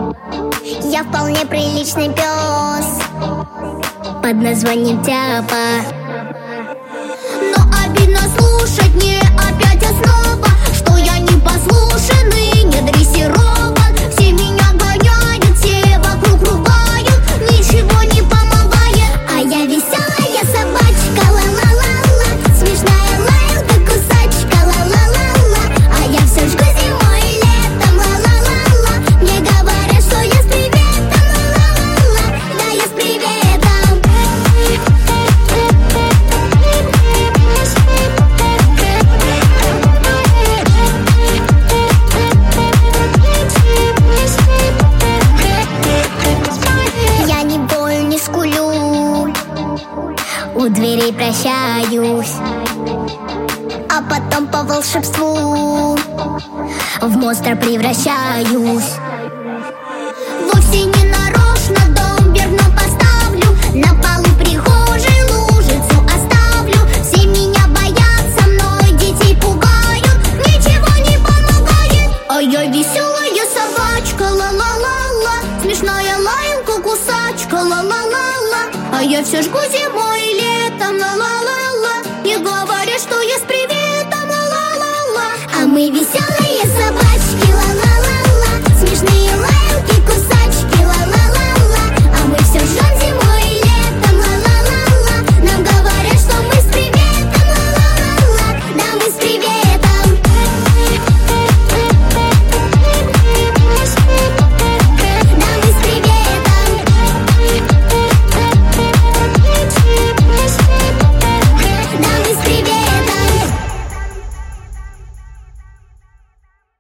Я вполне приличный пес под названием Тяпа. Но обидно слушать мне опять основа, что я не послушен и не дрессирован. Все меня гоняют, все вокруг ругают, ничего не помогает. А я веселая собачка, ла-ла-ла-ла, смешная лаянка, кусачка, ла-ла-ла-ла. А я все жгу зимой и летом, ла-ла-ла-ла. Мне говорят, что я с приветом, ла-ла-ла-ла. Да, я с приветом. Я не боль, не скулю, у дверей прощаюсь, а потом по волшебству в монстра превращаюсь. Вовсе не нарочно дом вверх, но поставлю на полу прихожей лужицу оставлю. Все меня боятся, мной детей пугают, ничего не помогает. А я веселая собачка, ла-ла-ла-ла, смешная лаянка, кусачка, ла-ла-ла-ла. А я все жгу зимой и летом, ла-ла-ла-ла. Не говорят, что я с приветом, ла-ла-ла-ла. А мы веселые собаки.